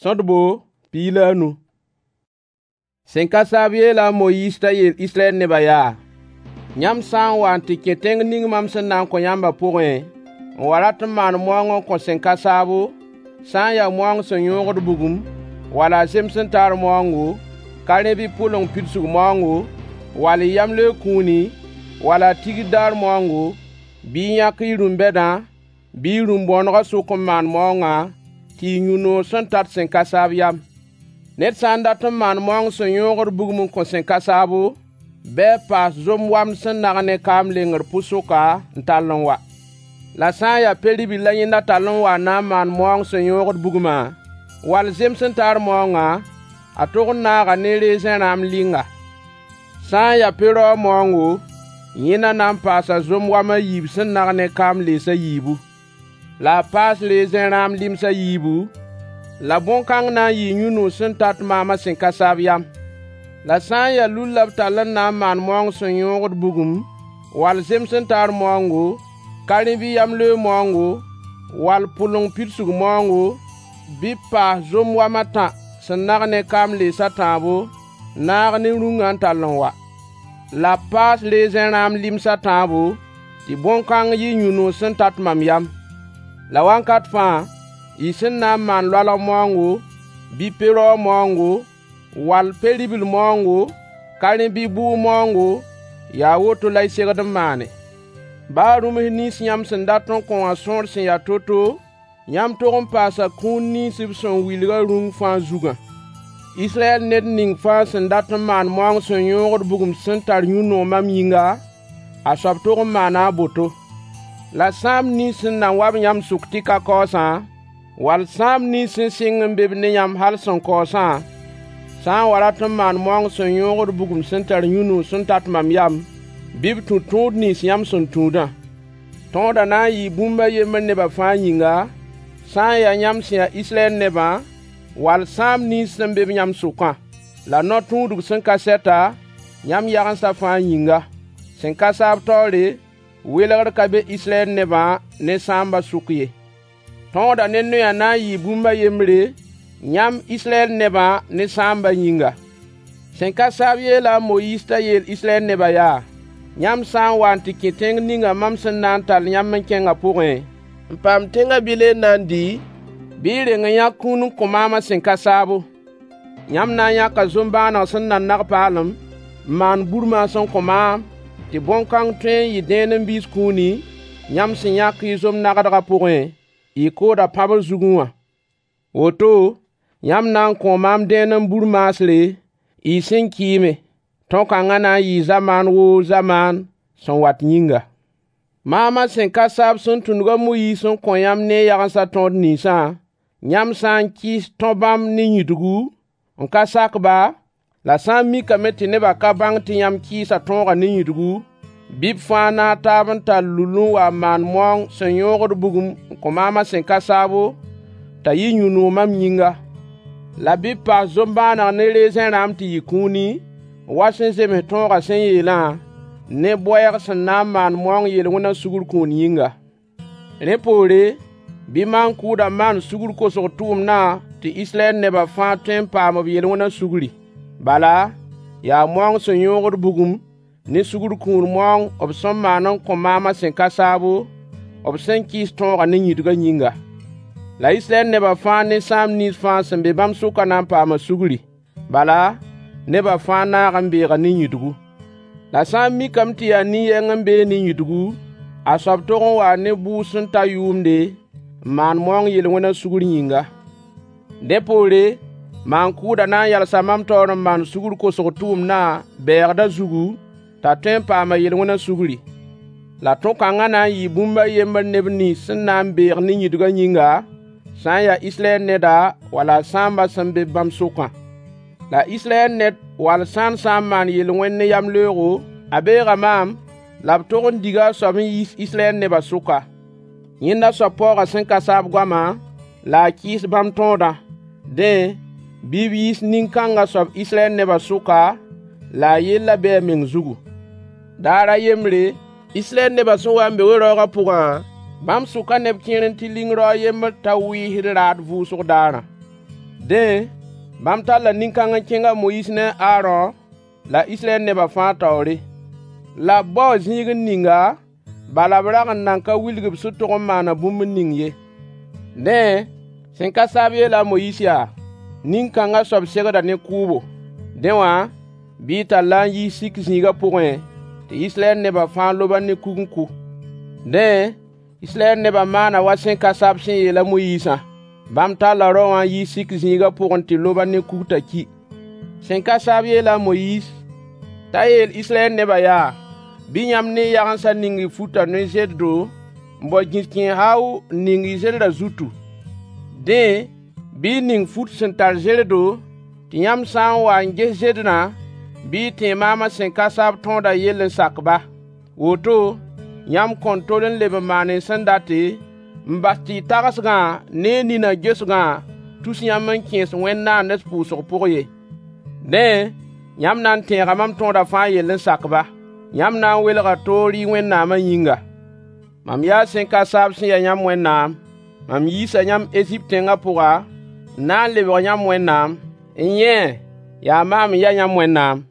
Sõdbo piila nu. Sẽn ka saab yeela Moyiis t'a yeel Israɛl nebã yaa: yãmb sã n wa n tɩ kẽ tẽng ning mam sẽn na n kõ yãmbã pʋgẽ, n wa rat n maan moong n kõ sẽn ka saabo, sã n yaa moong sẽn yõogd bugum, wala zems n tar moongo, ka rẽ bɩ pʋleng pidsg moongo, wall yamleoog kũuni, wala tigdaar moongo, bɩ yãk y rũm-bɛdã, bɩ y rũm-bõonegã sʋk n maan moongã, tɩ y yũ-noog sẽn tat sẽn ka saab yam. Ned sã n dat n maan moong sẽn yõogd bugum n kõ sẽn ka saabo, bɩ a paas zom-wamd sẽn nag ne kaam lengr pʋ-sʋka n tall n wa. La sã n yaa pe-ribl la yẽnda tall n wa n na n maan moong sẽn yõogd bugumã, wall zems n tar moongã, a tog n naaga ne reezẽ rãam linga. Sã n yaa pe-rao moongo, yẽnda na n paasa zom-wam a yiib sẽn nag ne kaam leesa yiibu, la a paas reezẽ rãam limsa yiibu, la bõn-kãng na n yɩ yũ-noog sẽn tat maamã sẽn ka saab yam. La sã n yaa lul la b tall n na n maan moong sẽn yõogd bugum, wall zems n tar moongo, ka rẽ bɩ yamleoog moongo, wall pʋleng pidsg moongo, bɩ paas zom-wam a tã sẽn nag ne kaam leesa tãabo, naag ne rũngã n tall n wa. La paas reezẽ rãam limsa tãabo, tɩ bõn-kãng yɩ yũ-noog sẽn tat mam yam. La wãnkat fãa, y sẽn na n maan loalg moongo, bɩ pe-rao moongo, wall pe-ribl moongo, ka rẽ bɩ bʋʋ moongo, yaa woto la y segd n maane. Baa rũms nins yãmb sẽn dat n kõ wã sõor sẽn ya to-to, yãmb tog n paasa kũun nins b sẽn wilga rũng fãa zugã. Israɛl ned ning fãa sẽn dat n maan moong sẽn yõogd bugum sẽn tar yũ-noog mam yĩnga, a soab tog n maana a boto. La sãam nins sẽn na n wa b yãmb sʋk tɩ ka kaoosã, wall sãam nins sẽn sɩng n be b ne yãmb hal sẽn kaoosã, sã n wa rat n maan moong sẽn yõogd bugum sẽn tar yũ-noog sẽn tat mam yam, bɩ b tũ tõod nins yãmb sẽn tũudã. Tõodã na n yɩ bũmb a yembr nebã fãa yĩnga, sã n yaa yãmb sẽn yaa Israɛl nebã, wall sãam nins sẽn be b yãmb sʋkã, la no-tũudg sẽn ka sɛta, yãmb yagensã fãa yĩnga. Sẽn ka saab taoore, welgr ka be Israɛl nebã ne sãambã sʋk ye. Tõodã ne noyã na n yɩ bũmb a yembre, yãmb Israɛl nebã ne sãambã yĩnga. Sẽn ka saab yeela Moyiis t'a yeel Israɛl nebã yaa: yãmb sã n wa n tɩ kẽ tẽng ninga mam sẽn na n tall yãmb n kẽngã pʋgẽ, n paam tẽngã bɩ na n dɩ, bɩ y reng n yãk kũun n kõ maamã sẽn ka saabo. Yãmb na n yãka zom-bãaneg sẽn nan nag paalem, n maan burmã sẽn kõ maam, tɩ bõn-kãng tõe n yɩ dẽen n biis kũuni, yãmb sẽn yãk y zom-nagdgã pʋgẽ, y kooda pãbr zugẽ wã. Woto, yãmb na n kõ maam dẽen n bur maasre, y sẽn kɩɩme, tõn-kãngã na n yɩ zamaan woo zamaan sẽn wat yĩnga. Maamã sẽn ka saab sẽn tũnug a Moyiis n kõ yãmb ne yagensã tõod ninsã, yãmb sã n kɩɩs tõ bãmb ne yĩdgu, n ka sakba, la sã n mikame tɩ nebã ka bãng tɩ yãmb kɩɩsa tõogã ne yĩdgu, bɩ b fãa na n taab n tall lul n wa n maan moong sẽn yõogd bugum n kõ maamã sẽn ka saabo, t'a yɩ yũ-noog mam yĩnga. La bɩ b paas zom-bãaneg ne reezẽ rãamb tɩ yɩ kũuni, wa sẽn zems tõogã sẽn yeelã, ne boɛɛg sẽn na n maan moong yel-wẽnã sugr kũun yĩnga. Rẽ poore, bɩ maan-kʋʋdã maan sugr kosg tʋʋmdã tɩ Israɛl nebã fãa tõe n paam b yel-wẽnã sugri. Bala, yaa moong sẽn yõogd bugum ne sugr kũur moong b sẽn maan n kõ maamã sẽn ka saabo, b sẽn kɩɩs tõogã ne yĩdgã yĩnga. La Israɛl nebã fãa ne sãam nins fãa sẽn be bãmb sʋkã na n paama sugri. Bala, nebã fãa naag n beega ne yĩdgu. La sã n mikame tɩ yaa nin-yɛng n bee ne yĩdgu, a soab tog n wa ne buus sẽn ta yʋʋmde, n maan moong yel-wẽnã sugr yĩnga. Dẽ poore, maan-kʋʋdã na n yalsa mam taoor n maan sugr kosg tʋʋmdã bɛɛgdã zugu, t'a tõe n paama yel-wẽnã sugri. La tõn-kãngã na n yɩ bũmb a yembr neb nins sẽn na n beeg ne yĩdgã yĩnga, sã n yaa Israɛl neda wala sãambã sẽn be bãmb sʋkã. La Israɛl ned wall sãn sã n maan yel-wẽn ne yamleoogo, a beega maam, la b tog n diga a soab n yiis Israɛl nebã sʋka. Yẽnda soab paoogã sẽn ka saab goamã, la a kɩɩs bãmb tõodã. Dẽ, bɩ b yiis nin-kãngã soab Israɛl nebã sʋka, la a yella bɩ a meng zugu. Daara yembre, Israɛl nebã sẽn wa n be we-raoogã pʋgã, bãmb sʋka neb kẽer n tɩ ling rao yembr t'a wɩɩsd raad vʋʋsg daarã. Dẽ, bãmb tar la nin-kãng n kẽnga Moyiis ne Aaron la Israyɛl nebã fãa taoore. La b bao zĩig n ninga, bala b rag n nan ka wilg b sũ-tog n maana bũmb ning ye. Dẽ, sẽn ka saab yeela a Moyiis yaa, nin-kãngã soab segda ne kʋʋbo. Dẽ wã, bɩ y talla n yiis sik zĩigã pʋgẽ tɩ Israyɛl nebã fãa loba ne kug n kʋ. Dẽ, Israyɛl nebã maana wa sẽn ka saab sẽn yeel a Moyiisã. Bãmb talla rao wã n yiis sik zĩigã pʋgẽ tɩ loba ne kug t'a ki. Sẽn ka saab yeela a Moyiis t'a yeel Israyɛl nebã yaa, bɩ yãmb ne yagensã ning y futa ne zeddo n bao gĩs kẽes hao ning y zedrã zutu. Dẽ, bɩ y ning fut sẽn tar zerdo tɩ yãmb sã n wa n ges zedrã, bɩ y tẽ maamã sẽn ka saab tõoda yell n sak-ba. Woto, yãmb kõn tol n leb n maan y sẽn date, n bas tɩ y tagsgã ne nina gesgã tus yãmb n kẽes Wẽnnaam ne pʋʋsg pʋg ye. Dẽ, yãmb na n tẽega mam tõoda fãa yell n sak-ba. Yãmb na n welga toor y Wẽnnaamã yĩnga. Mam yaa sẽn ka saab sẽn ya yãmb Wẽnnaam. Mam yiisa yãmb Ezip tẽngã pʋga, n na n lebg yãmb Wẽnnaam. N yẽ, yaa maam n ya yãmb Wẽnnaam.